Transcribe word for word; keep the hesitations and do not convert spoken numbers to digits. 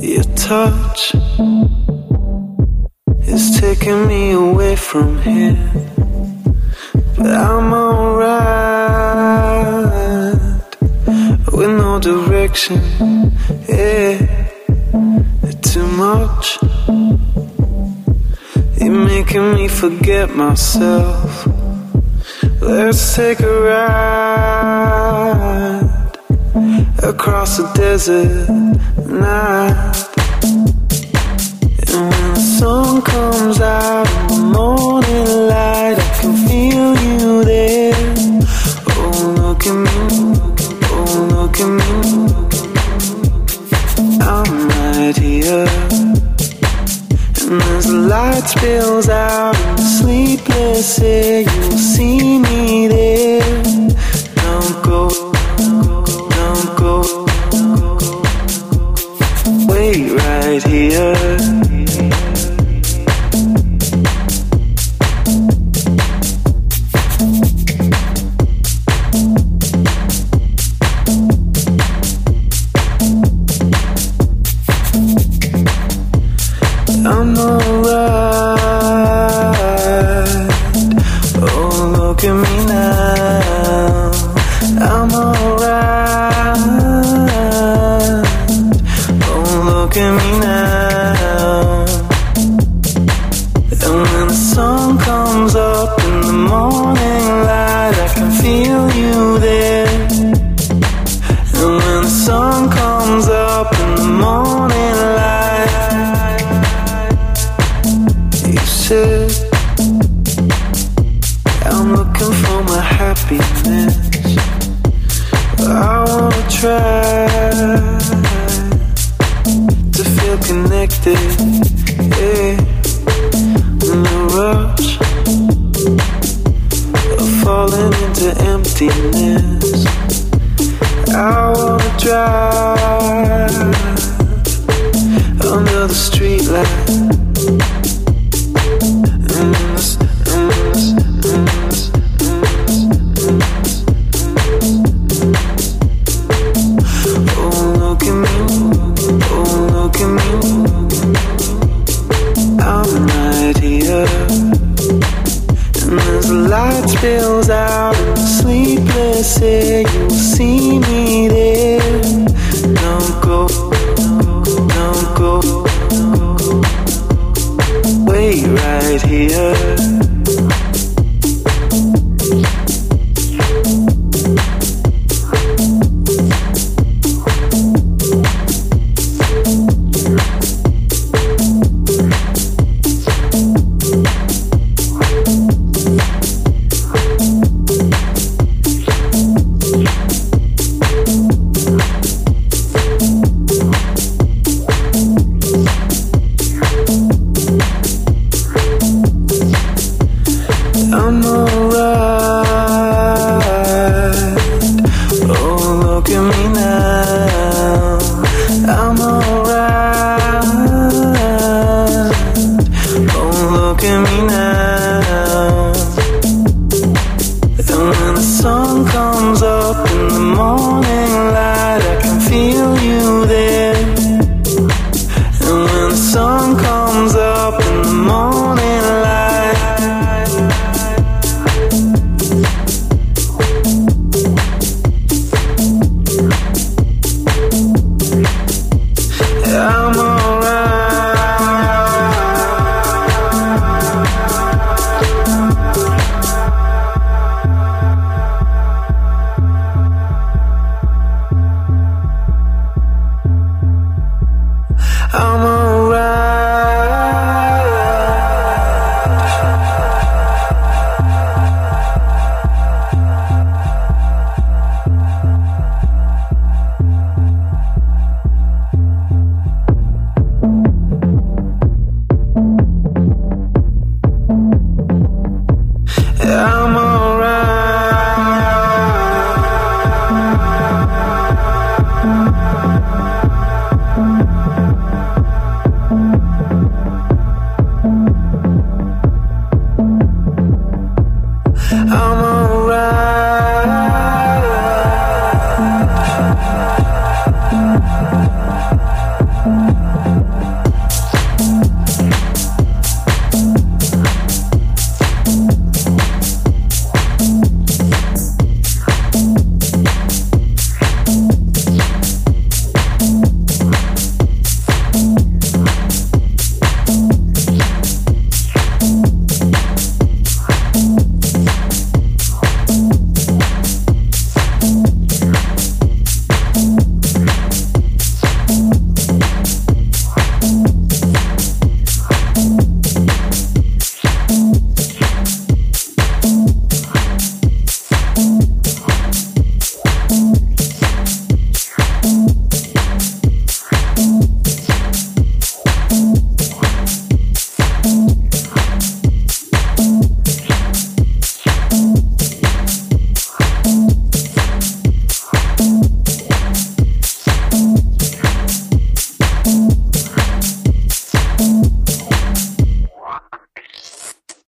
Your touch is taking me away from here, but I'm alright with no direction. Yeah, too much. You're making me forget myself. Let's take a ride across the desert night. And when the sun comes out in the morning light, I can feel you there. Oh, look at me, oh, look at me. I'm right here. And as the light spills out in the sleepless air, you'll see me there. Don't go, don't go. Wait right here. I'm alright. Oh, look at me now. I'm alright. Oh, look at me now. And when the sun comes up in the morning light, I can feel you there. And when the sun comes up in the morning light, I'm looking for my happiness. I wanna try to feel connected, yeah. In the rush of falling into emptiness, I wanna drive under the streetlight. Light spills out in the sleepless air, you'll see me there. Don't go, don't go. Wait right here. I'm alright. Oh, look at me now. I'm alright. Oh, look at me now. And when the sun comes up in the morning light, I can feel you there. And when the sun comes up in the morning light, I'm alright. I'm alright.